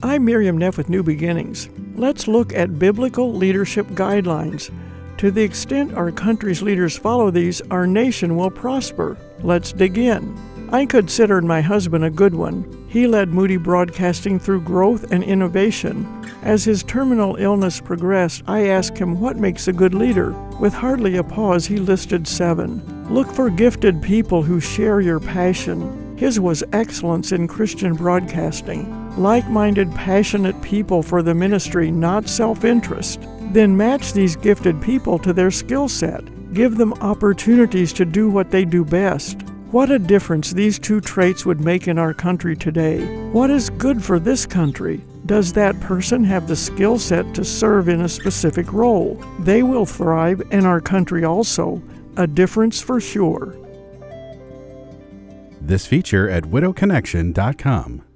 I'm Miriam Neff with New Beginnings. Let's look at biblical leadership guidelines. To the extent our country's leaders follow these, our nation will prosper. Let's dig in. I consider my husband a good one. He led Moody Broadcasting through growth and innovation. As his terminal illness progressed, I asked him what makes a good leader. With hardly a pause, he listed 7. Look for gifted people who share your passion. His was excellence in Christian broadcasting. Like-minded, passionate people for the ministry, not self-interest. Then match these gifted people to their skill set. Give them opportunities to do what they do best. What a difference these 2 traits would make in our country today. What is good for this country? Does that person have the skill set to serve in a specific role? They will thrive, and our country also. A difference for sure. This feature at widowconnection.com.